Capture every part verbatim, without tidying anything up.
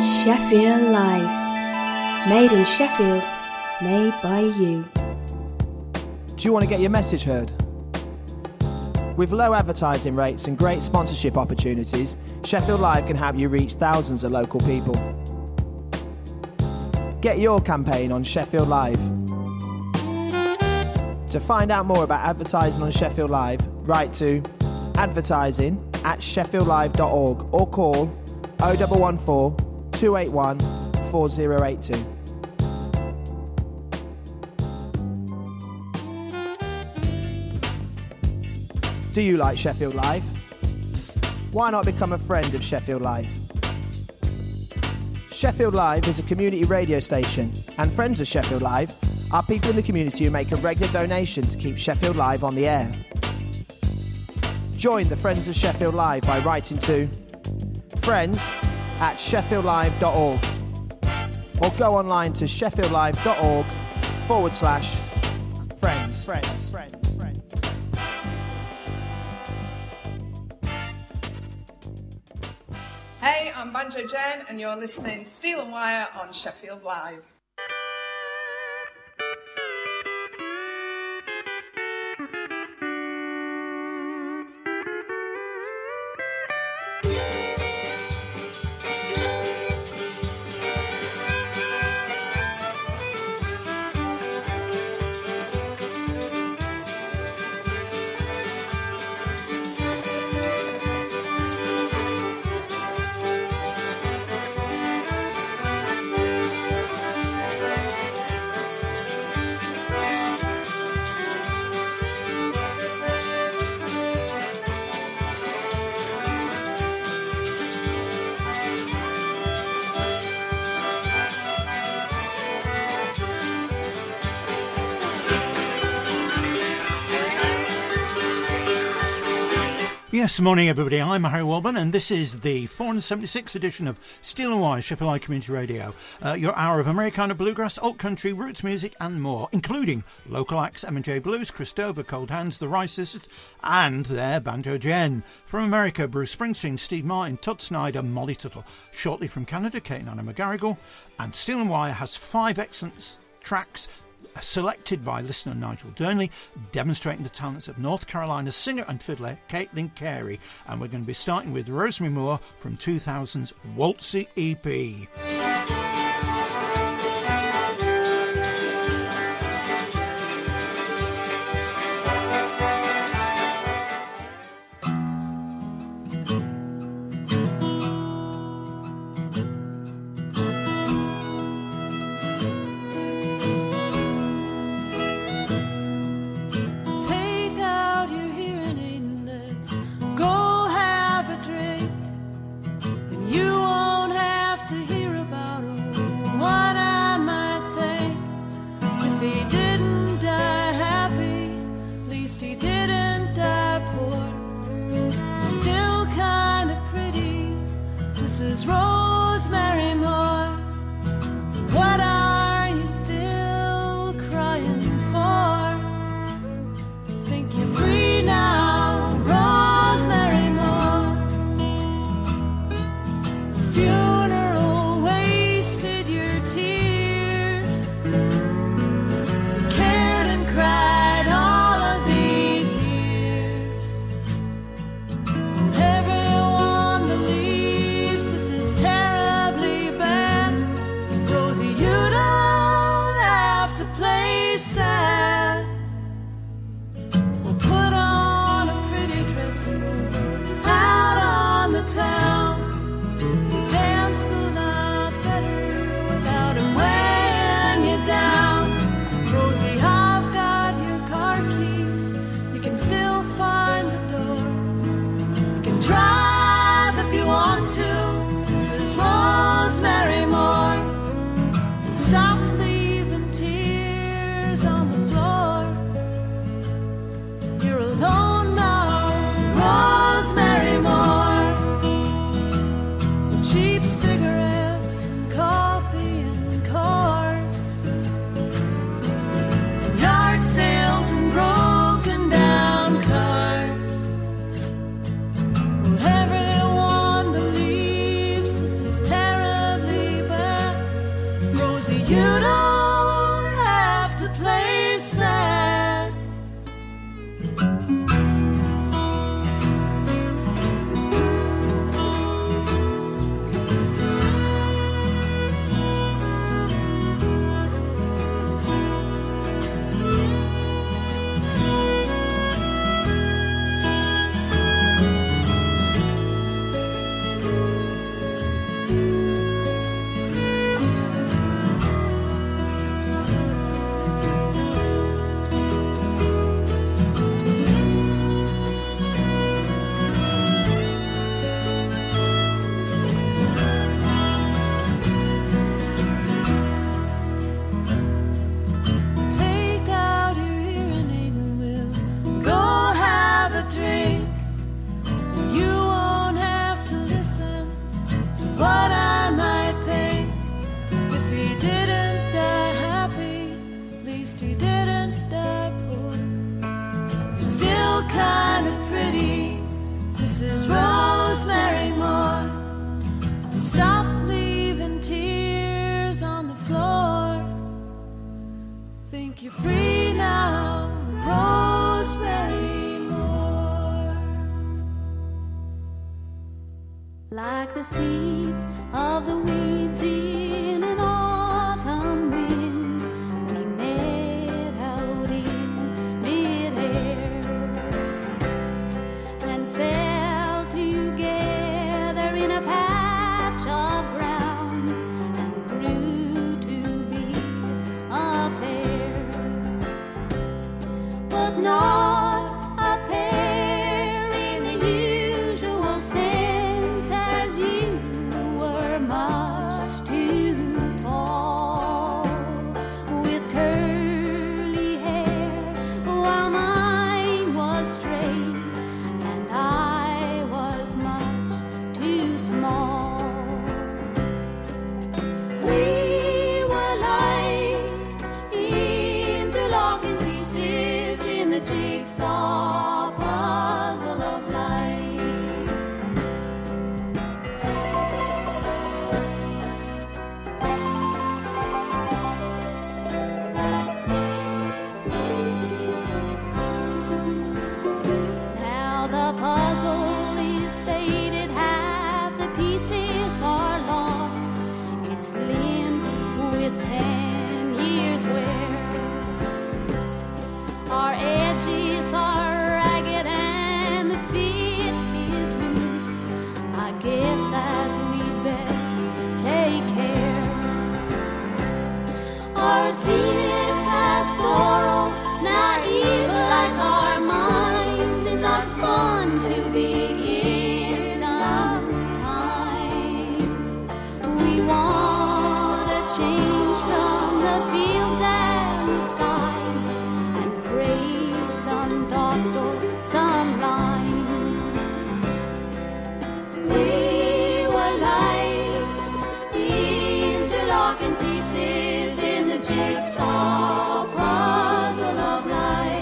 Sheffield Live. Made in Sheffield, made by you. Do you want to get your message heard? With low advertising rates and great sponsorship opportunities, Sheffield Live can help you reach thousands of local people. Get your campaign on Sheffield Live. To find out more about advertising on Sheffield Live, write to advertising at sheffield live dot org or call oh one one four, two eight one, four oh eight two. Do you like Sheffield Live? Why not become a friend of Sheffield Live? Sheffield Live is a community radio station, and friends of Sheffield Live are people in the community who make a regular donation to keep Sheffield Live on the air. Join the Friends of Sheffield Live by writing to friends at sheffield live dot org or go online to sheffield live dot org forward slash friends. Friends. Friends. Friends. Hey, I'm Banjo Jen and you're listening to Steel and Wire on Sheffield Live. Yes, morning everybody, I'm Harry Walburn and this is the four hundred seventy-sixth edition of Steel and Wire, Sheffield Live Community Radio. Uh, your hour of Americana bluegrass, alt country, roots music and more, including local acts M and J Blues, Christova, Cold Hands, the Rice Sisters and their Banjo Jen. From America, Bruce Springsteen, Steve Martin, Todd Snyder, Molly Tuttle. Shortly from Canada, Kate and Anna McGarrigle. And Steel and Wire has five excellent tracks selected by listener Nigel Durnley, demonstrating the talents of North Carolina singer and fiddler Caitlin Carey. And we're going to be starting with Rosemary Moore from two thousand's Waltzy E P. Everyone believes this is terribly you're free now, Rosemary Moore. Like the seeds of the weeds in an autumn wind, we met out in mid-air and fell together in a patch of ground and grew to be a pair, but not a pair in the usual sense, as you were much too tall, with curly hair, while mine was straight, and I was much too small. We were like interlocking pieces in the jigsaw puzzle of life. Now the puzzle is faded, half the pieces are lost. It's limp with ten years wear. Our edges are ragged and the fit is loose. I guess that we'd best take care. Our scene is pastoral, naive like our minds, and not fun to begin sometime. We want a change from the fields and the skies, and crave some thoughts or some lines. We were like interlocking pieces in the jigsaw puzzle of life.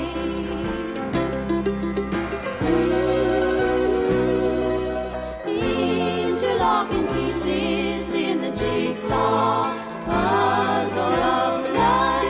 Interlocking pieces in the jigsaw puzzle of life.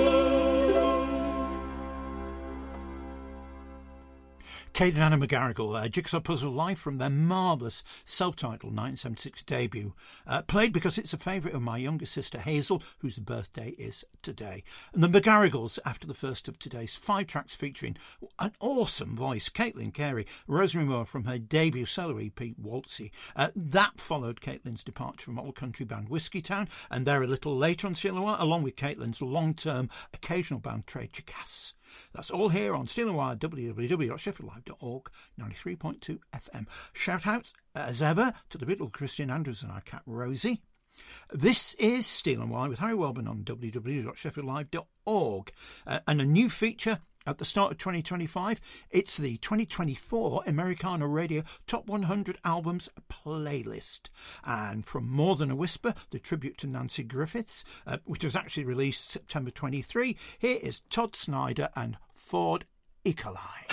Kate and Anna McGarrigle there, Jigsaw Puzzle Live from their marvellous self-titled nineteen seventy-six debut. Uh, played because it's a favourite of my younger sister Hazel, whose birthday is today. And the McGarrigles, after the first of today's five tracks featuring an awesome voice, Caitlin Carey, Rosemary Moore from her debut solo E P, Waltzy. Uh, that followed Caitlin's departure from old country band Whiskey Town, and they're a little later on Steel and Wire, along with Caitlin's long-term occasional band Trade Chicass. That's all here on Steel and Wire, w w w dot sheffield live dot org, ninety-three point two F M. Shout out, as ever, to the little Christian Andrews and our cat Rosie. This is Steel and Wire with Harry Welburn on w w w dot sheffield live dot org. Uh, and a new feature at the start of twenty twenty-five, it's the twenty twenty-four Americana Radio Top one hundred Albums playlist. And from More Than a Whisper, the tribute to Nancy Griffiths, uh, which was actually released September twenty-third, here is Todd Snyder and Ford Ecoline.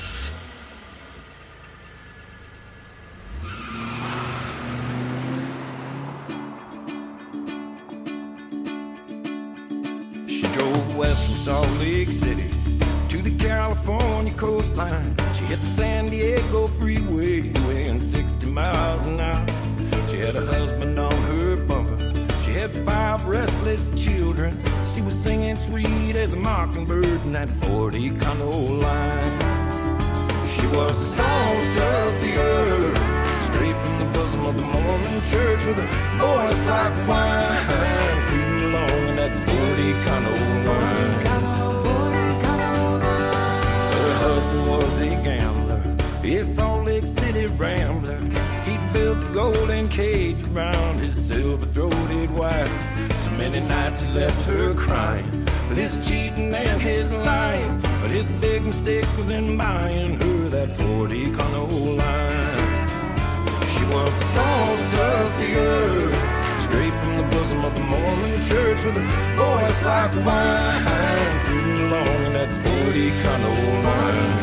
She drove west from Salt Lake City to the California coastline. She hit the San Diego freeway doing sixty miles an hour. She had a husband on her bumper. She had five restless children. She was singing sweet as a mockingbird in that Ford Econoline. She was the salt of the earth, straight from the bosom of the Mormon church, with a voice like wine, cruising along in that Ford Econoline. Her husband was a gambler, a Salt Lake City rambler. He built a golden cage around his silver-throated wife. So many nights he left her crying with his cheating and his lying. But his big mistake was in buying her that Ford Econoline. She was the salt of the earth, straight from the bosom of the Mormon church, with a voice like wine, cruising along in that Ford Econoline.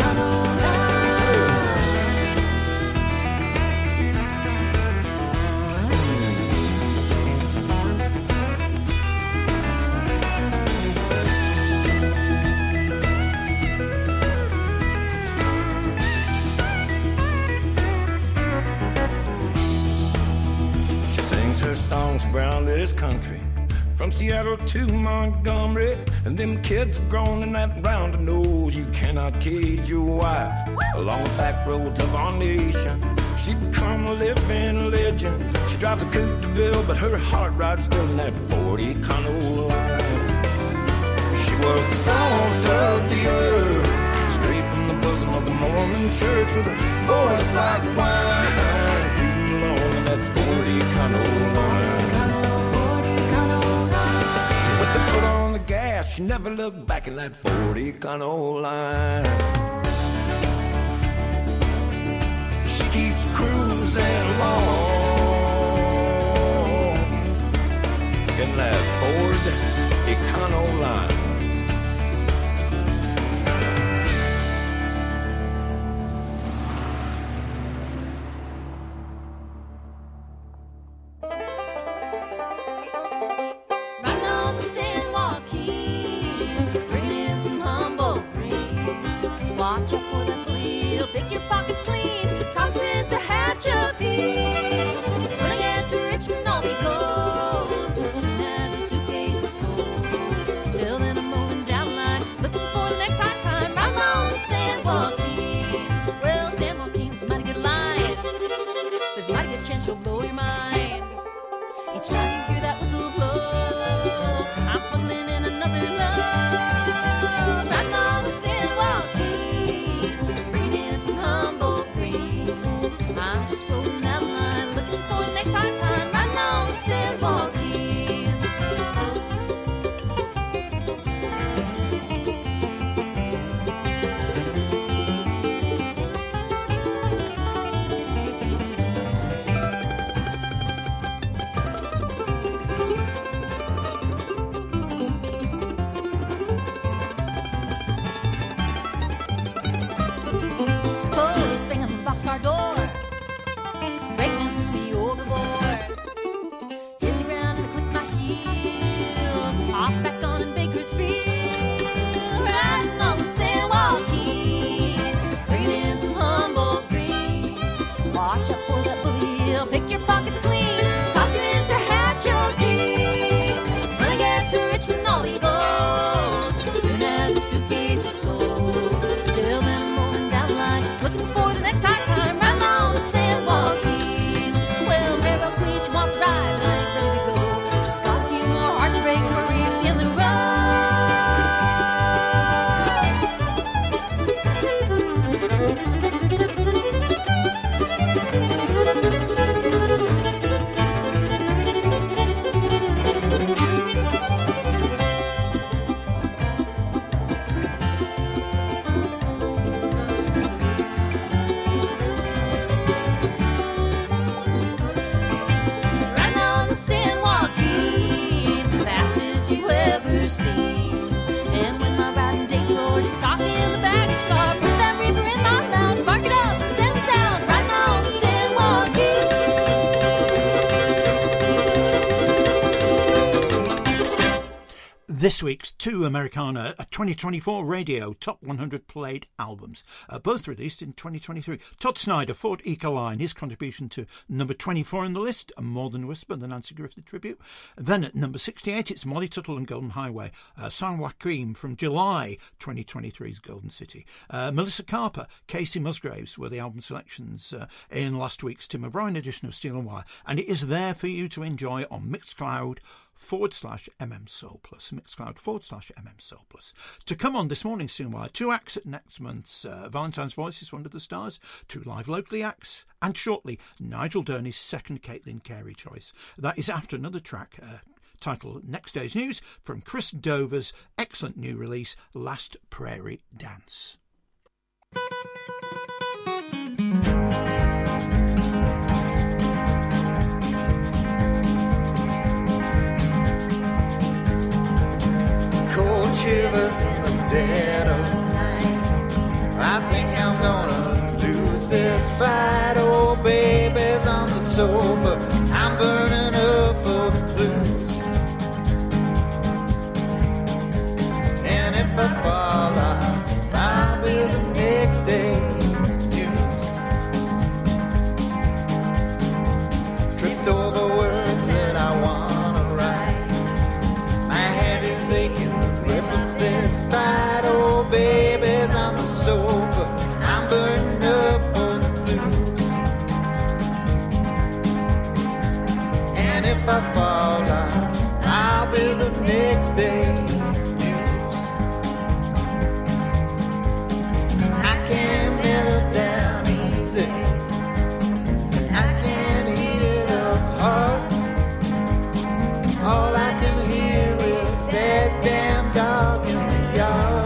songs around this country, from Seattle to Montgomery, and them kids are grown in that round nose. You cannot cage your wife along the back roads of our nation. She become a living legend. She drives a Coupe de Ville, but her heart rides still in that forty Econo line. She was the salt of the earth, straight from the bosom of the Mormon church, with a voice like wine, cruising along in that forty Econo line. With the foot on the gas, she never looked back in that forty Econo line. She keeps cruising along in that Ford Econo line. This week's two Americana twenty twenty-four radio top one hundred played albums, uh, both released in twenty twenty-three. Todd Snyder, Ford Ecoline, his contribution to number twenty-four on the list, A More Than Whisper, the Nancy Griffith tribute. Then at number sixty-eight, it's Molly Tuttle and Golden Highway, uh, San Joaquin from July twenty twenty-three's Golden City. Uh, Melissa Carper, Casey Musgraves were the album selections uh, in last week's Tim O'Brien edition of Steel and Wire, and it is there for you to enjoy on Mixcloud forward slash MM Soul Plus, Mixcloud forward slash MM Soul Plus. To come on this morning's Steel and Wire, two acts at next month's uh, Valentine's Voices Under the Stars, two live locally acts, and shortly Nigel Durney's second Caitlin Carey choice. That is after another track uh, titled Next Day's News from Chris Dover's excellent new release, Last Prairie Dance. Shivers in the dead of night. I think I'm gonna lose this fight. Oh, baby's on the sofa, I'm burning up for the blues. And if I fall out, I'll be the next day's news. Tripped over words that I want And if I fall down, I'll be the next day's news. I can't mellow down easy. I can't heat it up hard. All I can hear is that damn dog in the yard.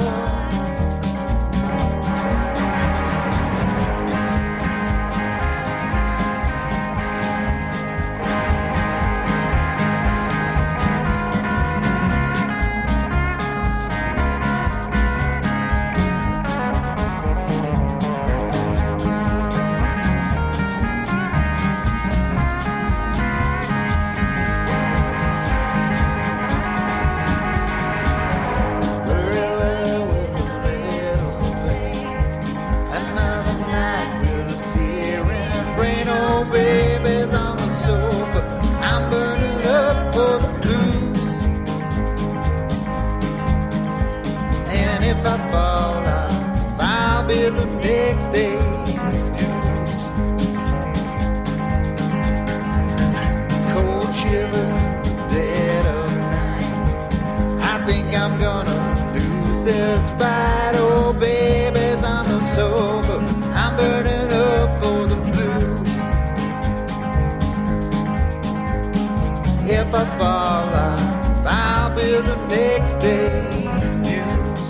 If I fall out, I'll be the next day's news. Cold shivers in the dead of night. I think I'm gonna lose this fight. Oh, babies, I'm no sober. I'm burning up for the blues. If I fall out, I'll be the next day's news.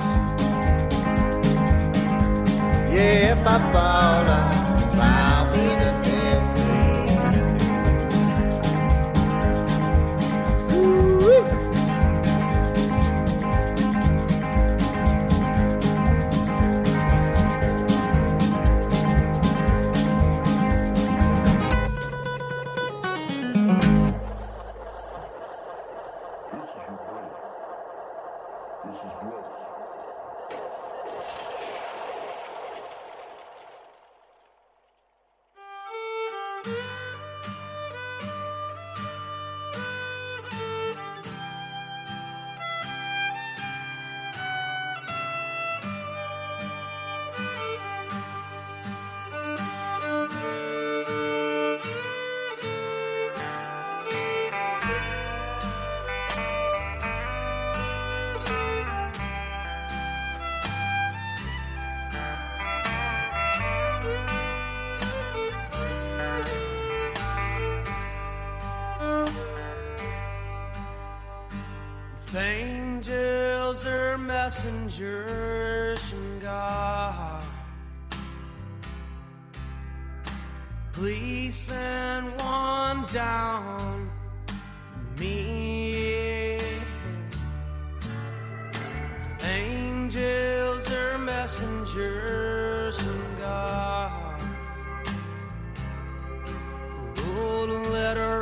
Yeah, if I fall out, I'll be the next day's news. Woo-woo. Angels are messengers from God. Please send one down to me. Angels are messengers from God. Wrote a letter.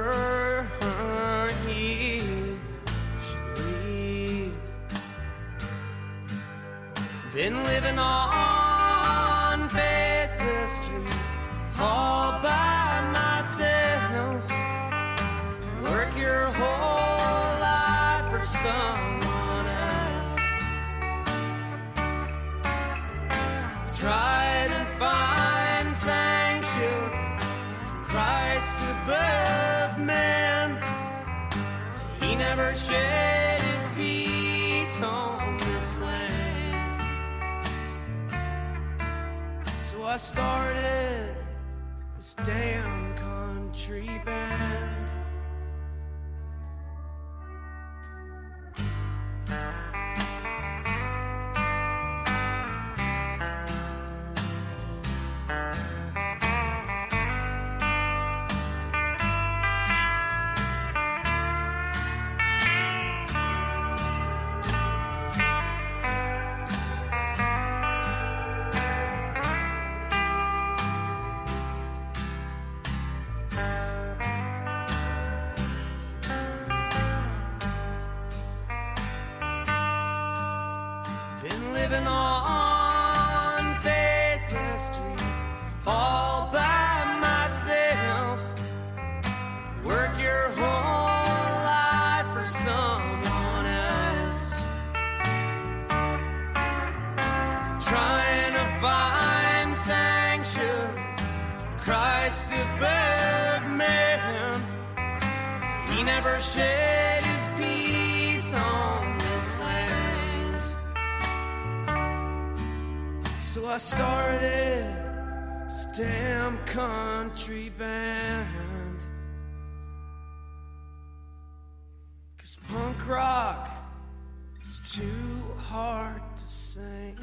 Been living on faith history all by myself. Work your whole life for someone else. Try to find sanctuary, Christ above man. He never shed his peace on this land. So I started this damn country band. never shed his peace on this land. So I started this damn country band. 'Cause punk rock is too hard to sing.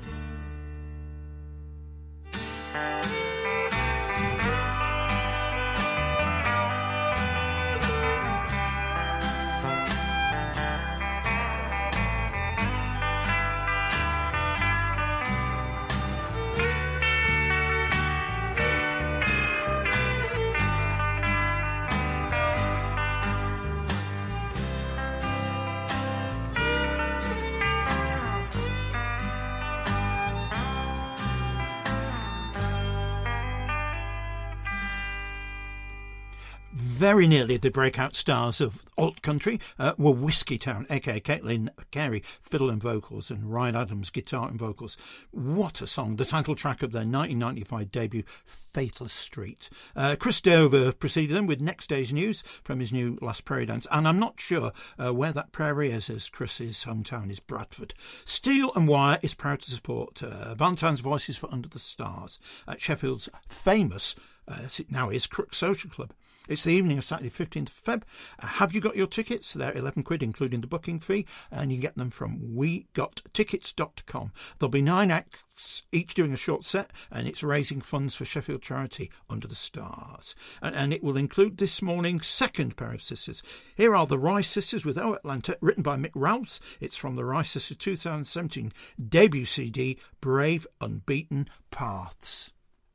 Very nearly the breakout stars of alt country uh, were Whiskey Town, aka Caitlin Carey, fiddle and vocals, and Ryan Adams, guitar and vocals. What a song! The title track of their nineteen ninety-five debut, Fatal Street. Uh, Chris Dover preceded them with Next Day's News from his new Last Prairie Dance, and I'm not sure uh, where that prairie is, as Chris's hometown is Bradford. Steel and Wire is proud to support uh, Valentine's Voices for Under the Stars at Sheffield's famous, uh, as it now is, Crook Social Club. It's the evening of Saturday fifteenth of February. Uh, have you got your tickets? They're eleven quid, including the booking fee, and you can get them from we got tickets dot com. There'll be nine acts, each doing a short set, and it's raising funds for Sheffield charity Under the Stars. And, and it will include this morning's second pair of sisters. Here are the Rice Sisters with Oh Atlanta, written by Mick Ralphs. It's from the Rice Sisters two thousand seventeen debut C D, Brave Unbeaten Paths.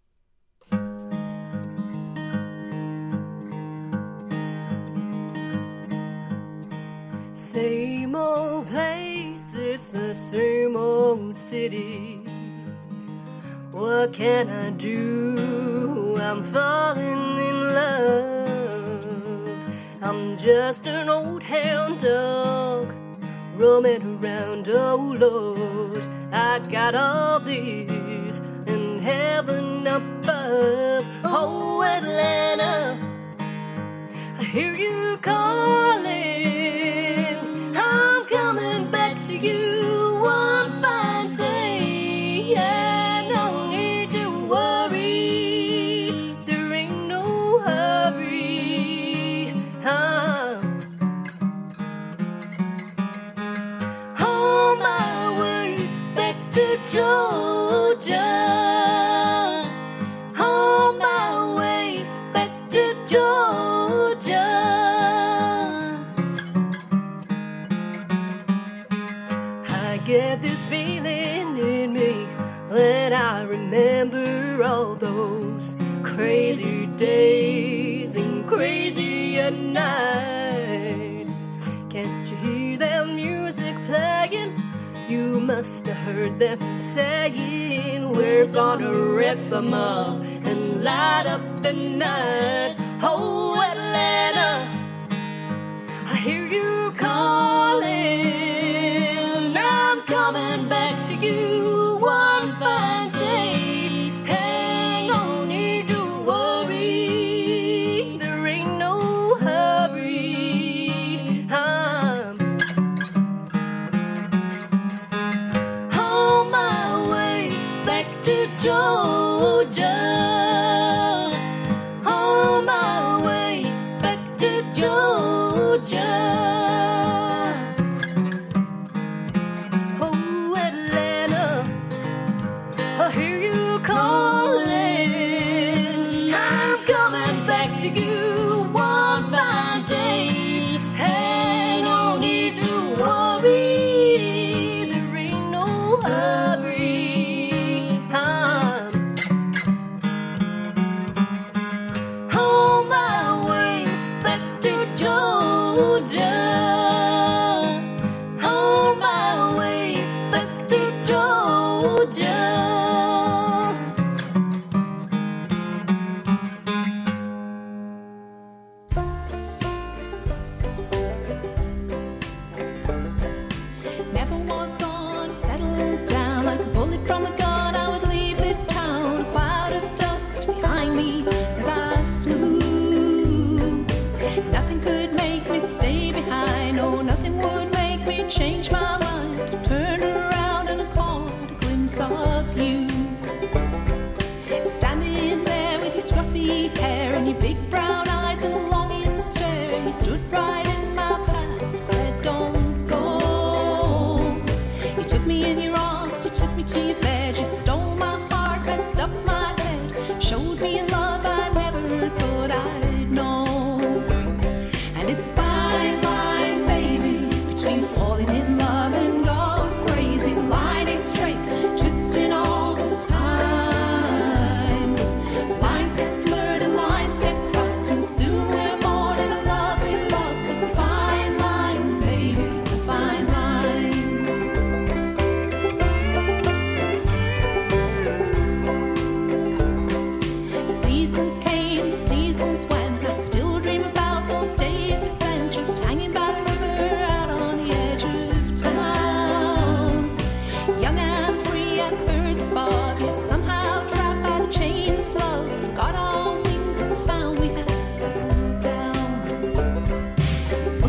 Same old place, it's the same old city. What can I do? I'm falling in love. I'm just an old hound dog roaming around, oh Lord. I got all this in heaven above. Oh Atlanta, I hear you calling. I'm coming back to you one fine day. Yeah, no need to worry, there ain't no hurry. I'm on my way back to Georgia. On my way back to Georgia. Get this feeling in me when I remember all those crazy days and crazier nights. Can't you hear that music playing? You must have heard them saying, we're gonna rip them up and light up the night. Oh Atlanta, I hear you calling. Coming back to you one fine day. Hey, no need to worry, there ain't no hurry. I'm on my way back to Georgia. On my way back to Georgia. Calling, I'm coming back to you one fine day. Hey, no need to worry, there ain't no hurry. I'm on my way back to Georgia. On my way back to Georgia. Nothing could make me stay.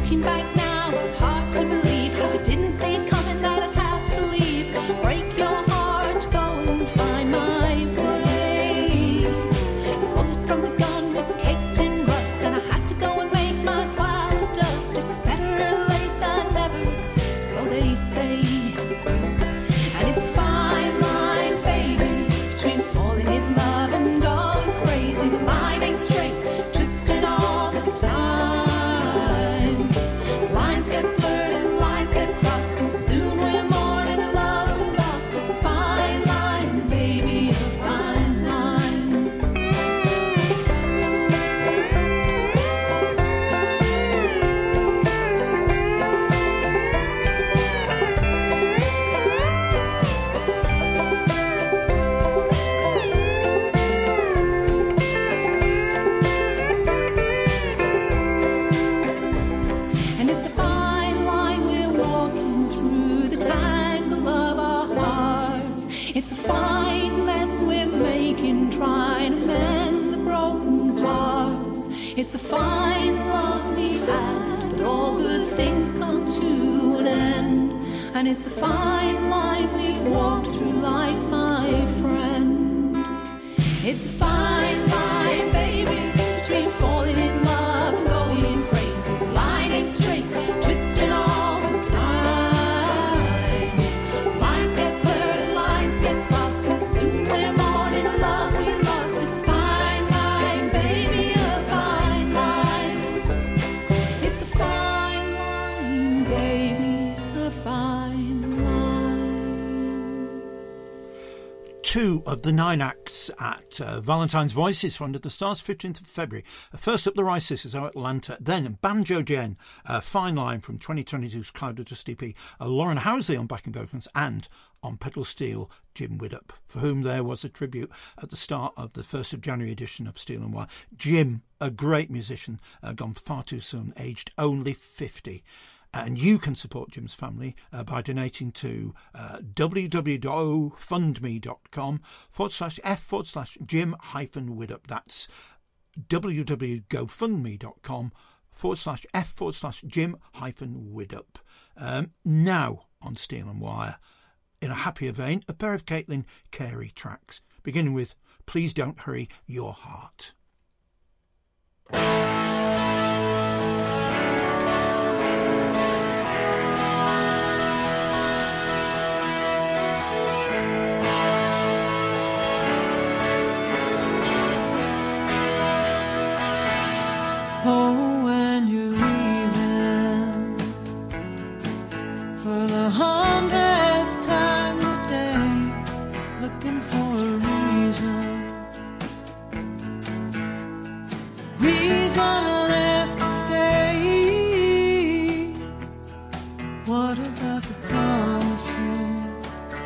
Looking back now, it's hard to believe how I didn't see it coming that I'd have to leave. Break your heart, go and find my way. The bullet from the gun was caked in rust, and I had to go and make my cloud of dust. It's better late than never, so they say. And it's a fine line, baby, between falling in love and going crazy. The line ain't straight, twisted all the time. Lines get blurred and lines get crossed, and soon we're mourning a love we lost. It's a fine line, baby, a fine line. And it's a fine line we're walking through, the tangle of our hearts. It's a fine mess we're making, trying to mend the broken parts. It's a fine love we had, but all good things come to an end. And it's a fine line we've walked through life, my friend. It's a fine line, baby, between falling in love and going crazy. The line ain't straight, twisting all the time. Lines get blurred and lines get crossed, and soon we're mourning a love we lost. It's a fine line, baby, a fine line. It's a fine line, baby, a fine line. Two of the nine acts at uh, Valentine's Voices for Under the Stars, fifteenth of February. Uh, first up, the Rice Sisters are Atlanta. Then Banjo Jen, uh, Fine Line from twenty twenty-two's Cloud of Dust E P. Uh, Lauren Housley on backing vocals, and on pedal steel, Jim Widdop, for whom there was a tribute at the start of the first of January edition of Steel and Wire. Jim, a great musician, uh, gone far too soon, aged only fifty. And you can support Jim's family uh, by donating to uh, www.gofundme.com forward slash F forward slash Jim hyphen Widdop. That's www.gofundme.com forward slash F forward slash Jim hyphen Widdop. Um, now on Steel and Wire, in a happier vein, a pair of Caitlin Carey tracks, beginning with Please Don't Hurry Your Heart. Oh, when you're leaving for the hundredth time today, looking for a reason, reason left to stay. What about the promises,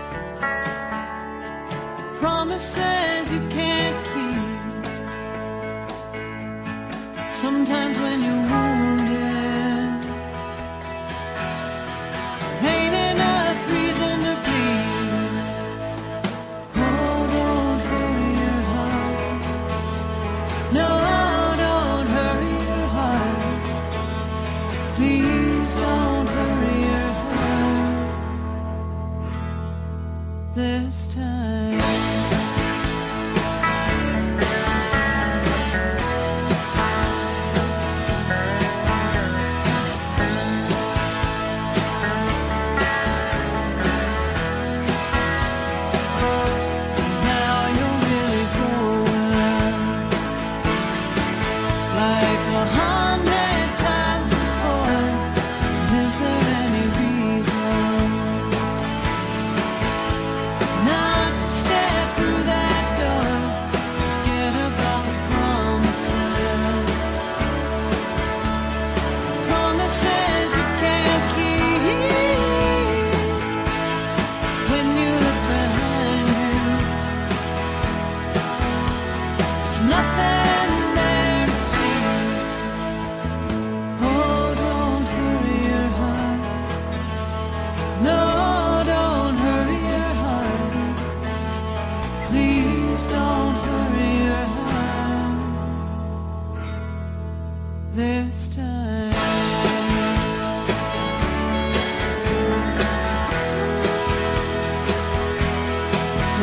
promises you can't keep? Sometimes when you're wounded, ain't enough reason to bleed. Oh, don't hurry your heart. No, don't hurry your heart. Please don't hurry your heart this time. Not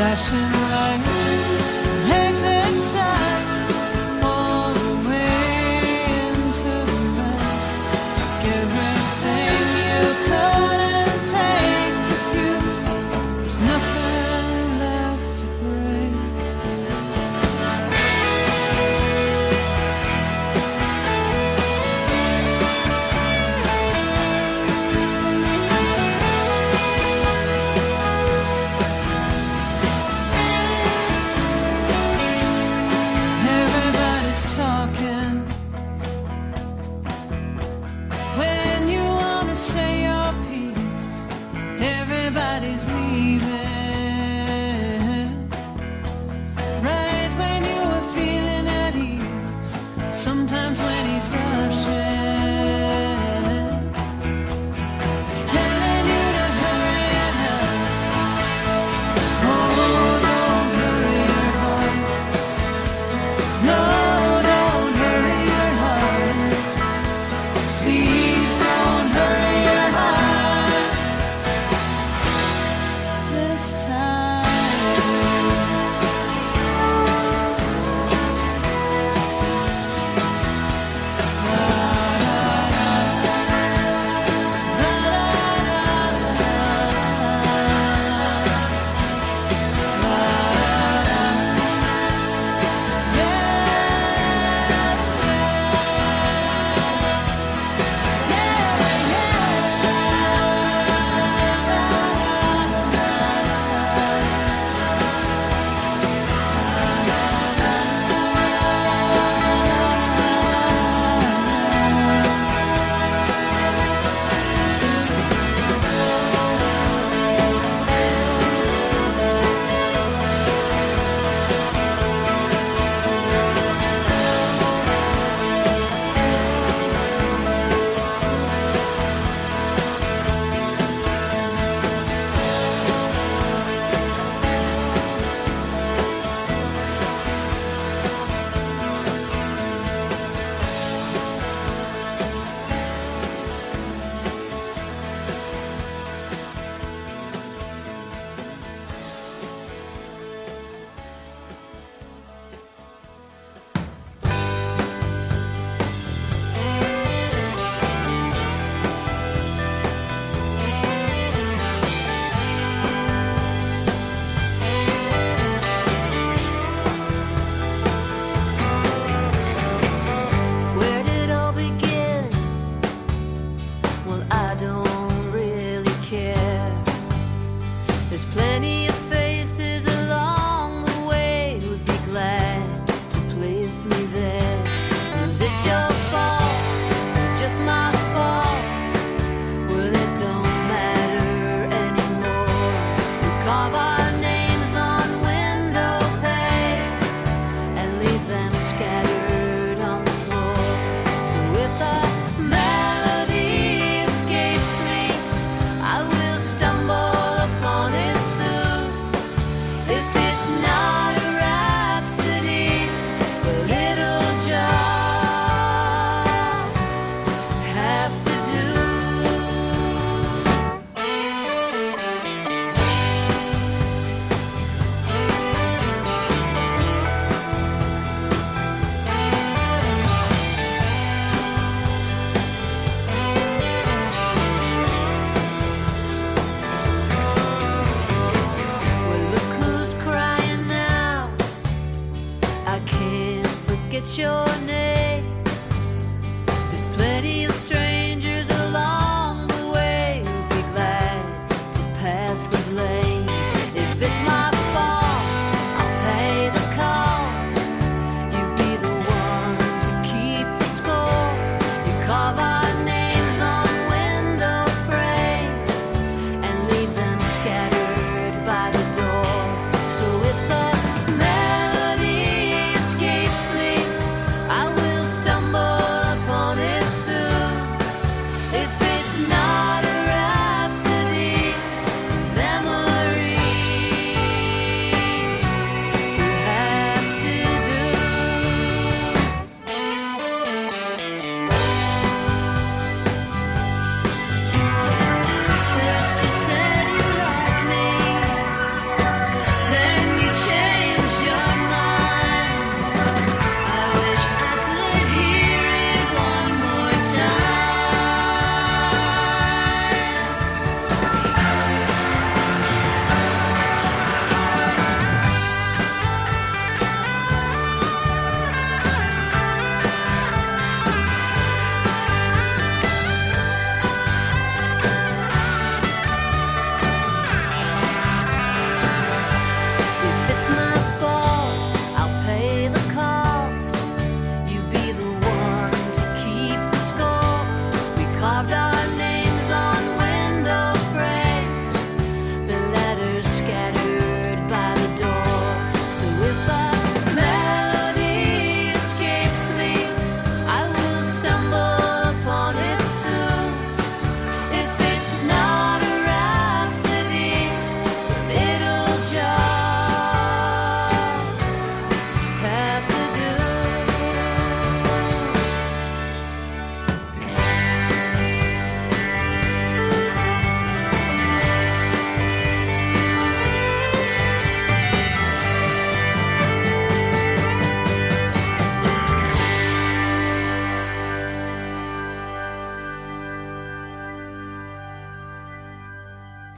flashing lights, hectic signs, all the way into the night. Everything you couldn't take with you, there's nothing left to break.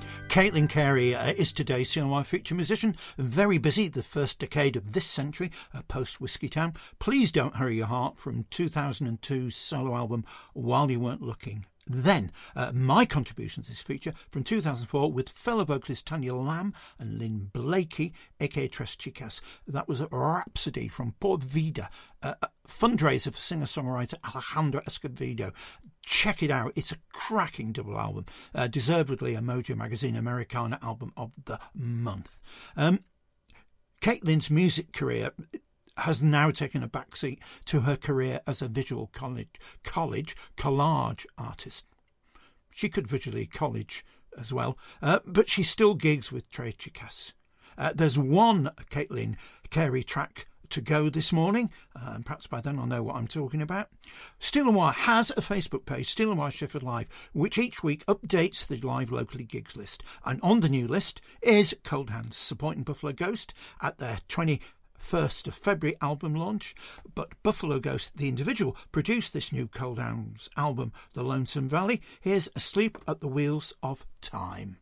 Caitlin Carey uh, is today's C N Y feature musician, very busy the first decade of this century, uh, post-Whiskey Town. Please Don't Hurry Your Heart from two thousand two's solo album While You Weren't Looking. Then, uh, my contribution to this feature from two thousand four with fellow vocalist Tanya Lamb and Lynn Blakey, aka Tres Chicas. That was a Rhapsody from Port Vida, uh, a fundraiser for singer-songwriter Alejandro Escovedo. Check it out. It's a cracking double album. Uh, deservedly a Mojo Magazine Americana album of the month. Um, Caitlin's music career has now taken a backseat to her career as a visual college, college collage artist. She could visually collage as well, uh, but she still gigs with Tres Chicas. Uh, there's one Caitlin Carey track to go this morning, uh, and perhaps by then I'll know what I'm talking about. Steel and Wire has a Facebook page, Steel and Wire Sheffield Live, which each week updates the live locally gigs list. And on the new list is Cold Hands, supporting Buffalo Ghost at their twenty-first of February album launch. But Buffalo Ghost, the individual, produced this new Cold Hands album, The Lonesome Valley. Here's Asleep at the Wheels of Time.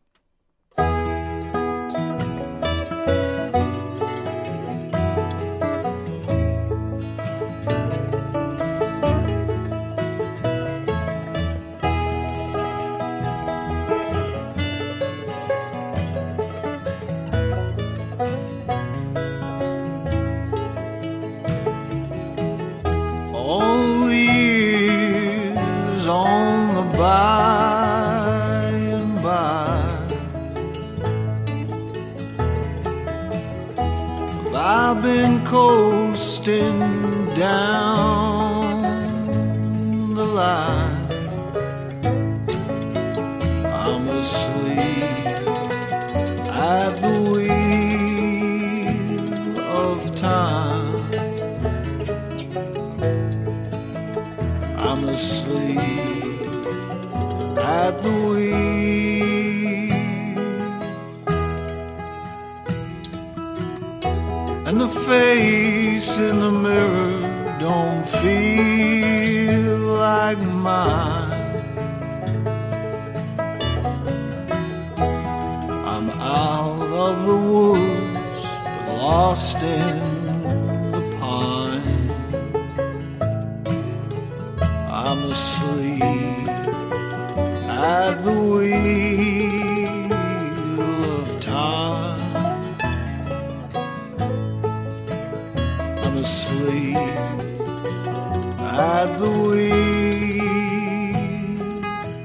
By and by, I've been coasting down the line. I'm asleep at the wheel of time. I'm asleep at the wheel, and the face in the mirror don't feel like mine. I'm out of the woods, but lost in the pine. I'm asleep at the wheel of time. I'm asleep at the wheel.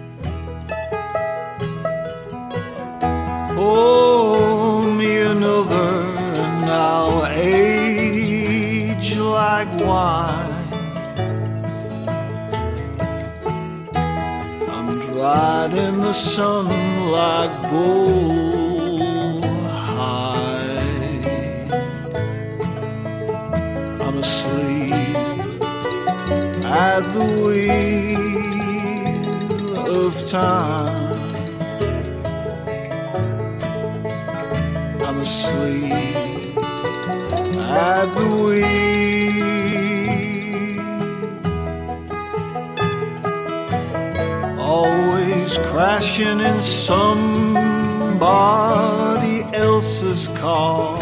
Pour me another and I'll age like wine. Dried in the sun like bull hide. I'm asleep at the wheel of time. I'm asleep at the wheel. Always crashing in somebody else's car.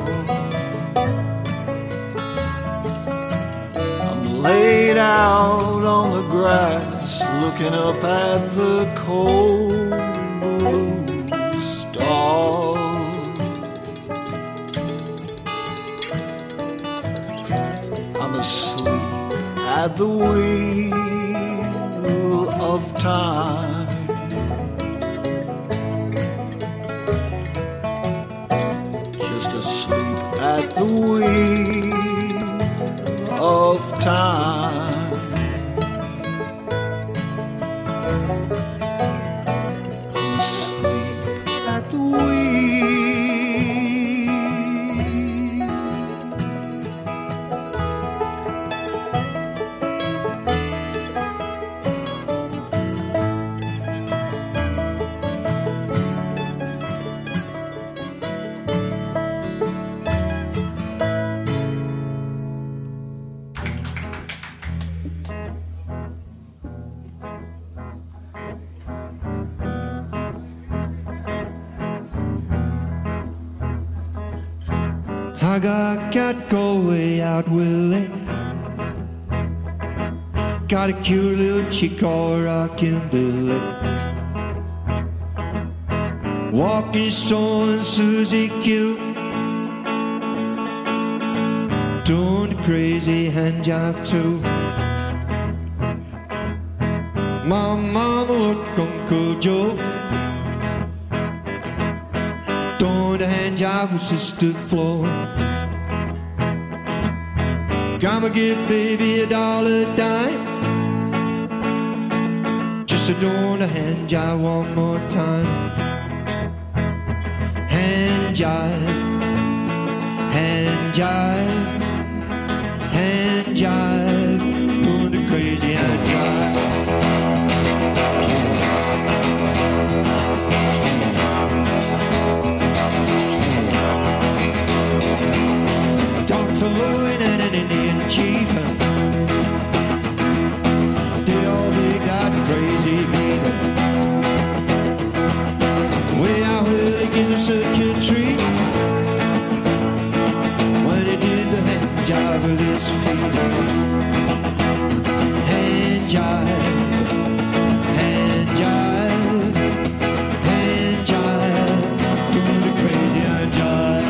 I'm laid out on the grass, looking up at the cold blue stars. I'm asleep at the wheel of time. Just asleep at the wheel of time. I'm asleep at the wheel. I got cat go way out Willie. Got a cute little chick called Rockin' Billy. Walking Stone, Susie Q. Doing the crazy hand job too. My mama look Uncle Joe. Doing the hand job with Sister Flo. Grandma give baby a dollar dime. Just a doing the hand job one more time. Hand jive, hand jive, hand jive, doing the crazy hand jive. Doctor Lloyd and an Indian chief, they all big got crazy beat. Way out Willie gives him such a treat when he did the hand jive with his feet. Hand jive, hand jive, hand jive, doing the crazy hand jive.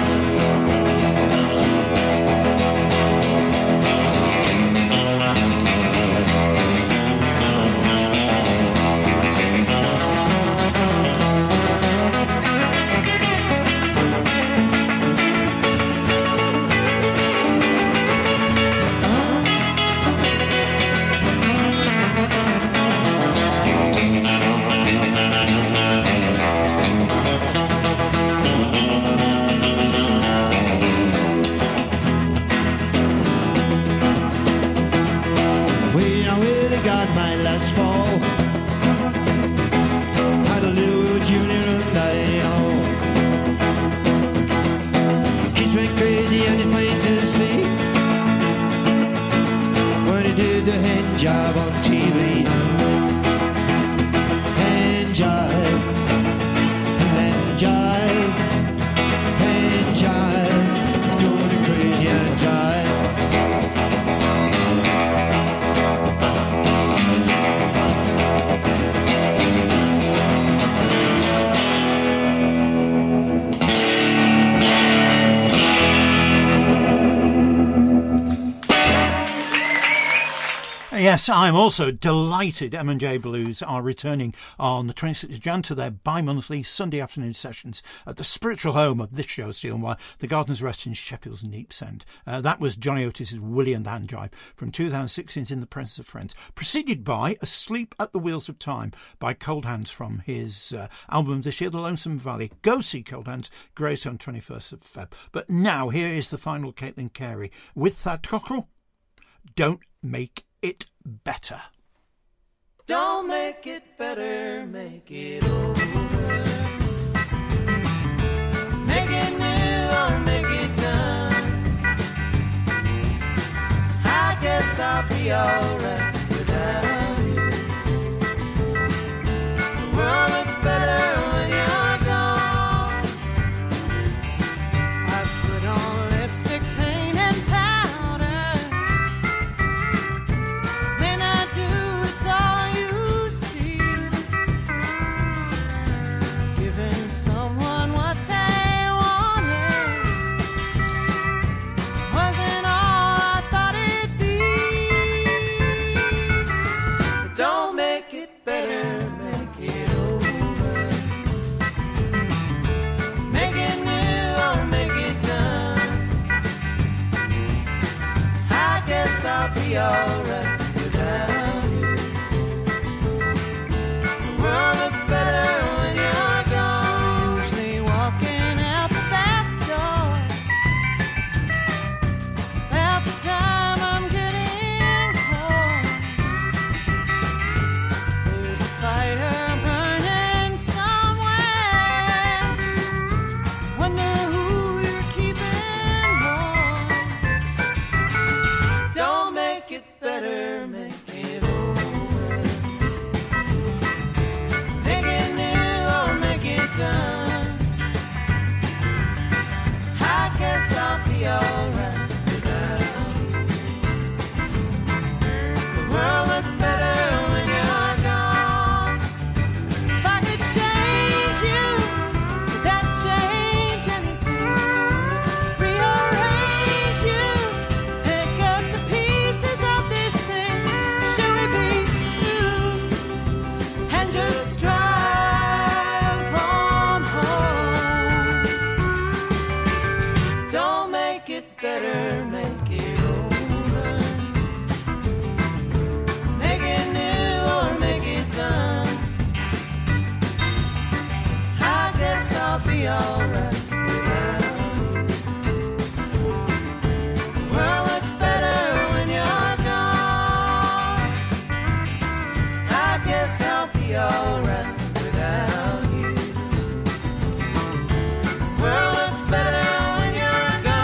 Jive on T V. Hand jive, hand jive, hand jive, doing the crazy hand jive. Yes, I'm also delighted M and J Blues are returning on the twenty-sixth of January to their bi-monthly Sunday afternoon sessions at the spiritual home of this show, Steel and Wire, the Gardeners Rest in Sheffield's Neeps End. Uh, that was Johnny Otis's Willie and the Hand Jive from two thousand sixteen's In the Presence of Friends, preceded by Asleep at the Wheels of Time by Cold Hands from his uh, album this year, The Lonesome Valley. Go see Cold Hands, Greystone, twenty-first of February. But now, here is the final Caitlin Carey with Thad Cockrell. Don't make it better. Don't make it better, make it over. Make it new or make it done. I guess I'll be alright without you. The world looks better when you're gone. I put on lipstick, paint and powder. When I do, it's all you see. Giving someone what they wanted wasn't all I thought it'd be. be alright without you. The world looks better when you're gone. If I could change you, would that change anything? Rearrange you, pick up the pieces of this thing. Should we be blue and just drive on home? Don't make it better, make it over. Make it new or make it done. I guess I'll be alright without you. The world looks better when you're gone. I guess I'll be alright without you. The world looks better when you're gone.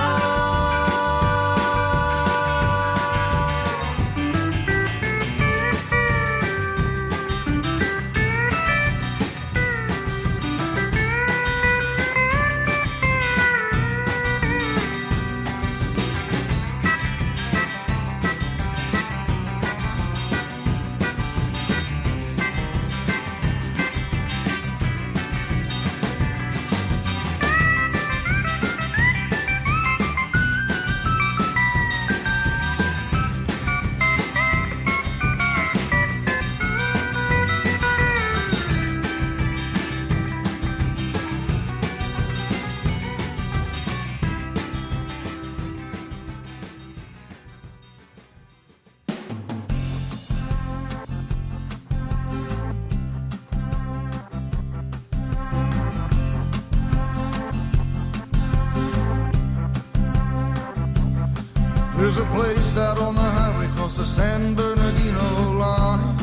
There's a place out on the highway across the San Bernardino line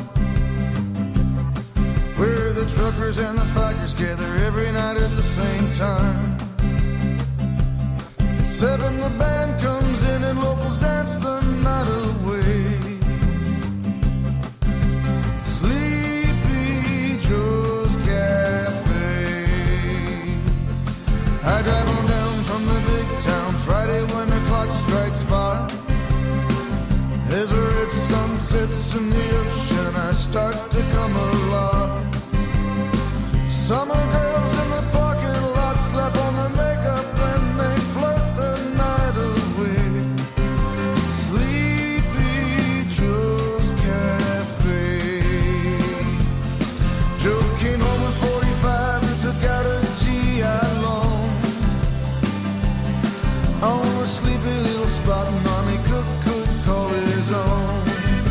where the truckers and the bikers gather every night at the same time. At seven the band comes in and locals dance the night away. It's Sleepy Joe's Cafe. I drive on down from the big town Friday when the clock strikes five. As a red sun sets in the ocean, I start to come alive. Summer girls in the parking lot slap on their makeup and they flirt the night away. Sleepy Joe's Cafe. Joe came home at forty-five and took out a G I loan on a sleepy little spot Mommy Cook could call his own.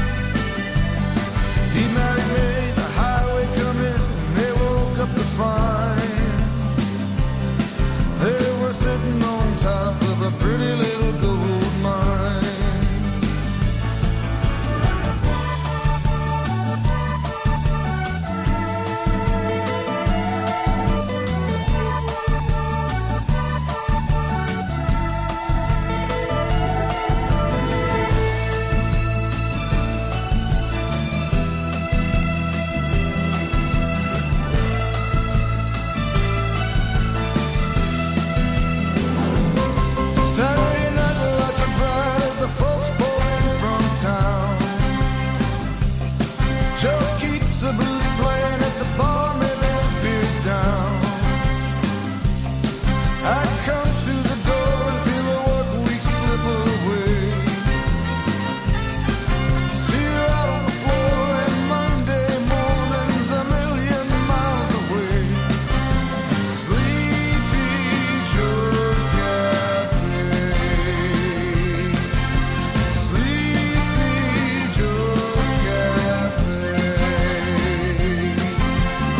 He married me, the highway come in, and they woke up to find they were sitting on top of a pretty little gold mine. Saturday night the lights are bright as the folks pour in from town. Joe keeps the blues playing at the bar, maybe his beer's down. I come through the door and feel the work week slip away. See you out on the floor and Monday morning's a million miles away. Sleepy Joe's Cafe. Sleepy Joe's Cafe.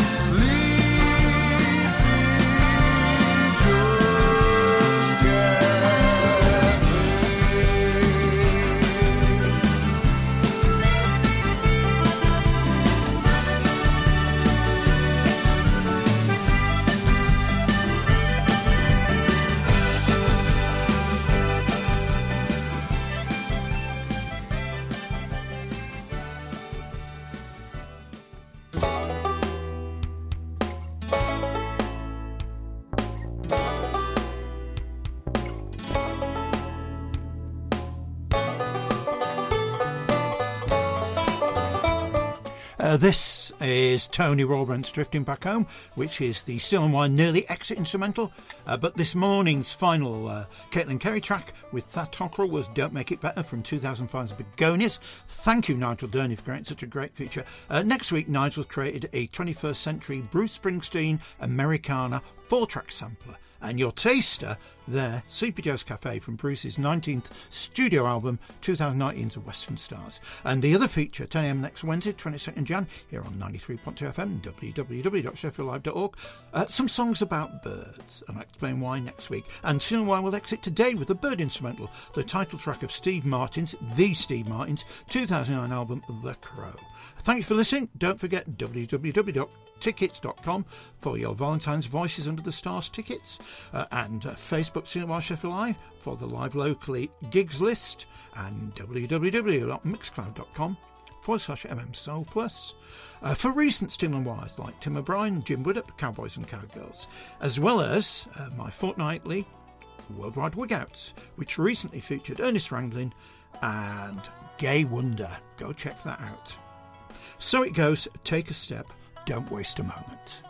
Uh, this is Tony Rawbrent's Drifting Back Home, which is the Steel and Wine nearly exit instrumental. Uh, but this morning's final uh, Caitlin Carey track with Thad Cockrell was Don't Make It Better from two thousand five's Begonias. Thank you, Nigel Durney, for creating such a great feature. Uh, next week, Nigel's created a twenty-first century Bruce Springsteen Americana four-track sampler. And your taster there, Sleepy Joe's Cafe from Bruce's nineteenth studio album, twenty nineteen's Western Stars. And the other feature, ten a m next Wednesday, twenty-second of January, here on ninety-three point two F M, w w w dot sheffield live dot org. Uh, some songs about birds, and I'll explain why next week. And Steel and Wine will exit today with a bird instrumental, the title track of Steve Martin's, the Steve Martin's, two thousand nine album, The Crow. Thank you for listening. Don't forget w w w dot tickets dot com for your Valentine's Voices Under the Stars tickets, uh, and uh, Facebook Steel and Wine Sheffield Live for the live locally gigs list, and w w w dot mixcloud dot com forward slash mm soul plus uh, for recent Steel and Wires like Tim O'Brien, Jim Widdop, Cowboys and Cowgirls, as well as uh, my fortnightly Worldwide Wigouts, which recently featured Ernest Ranglin and Gay Wonder. Go check that out. So it goes, take a step, don't waste a moment.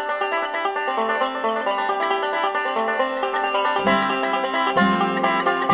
Thank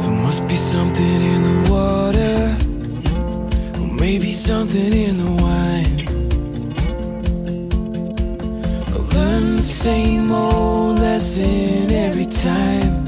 There must be something in the water, or maybe something in the wine. I learn the same old lesson every time.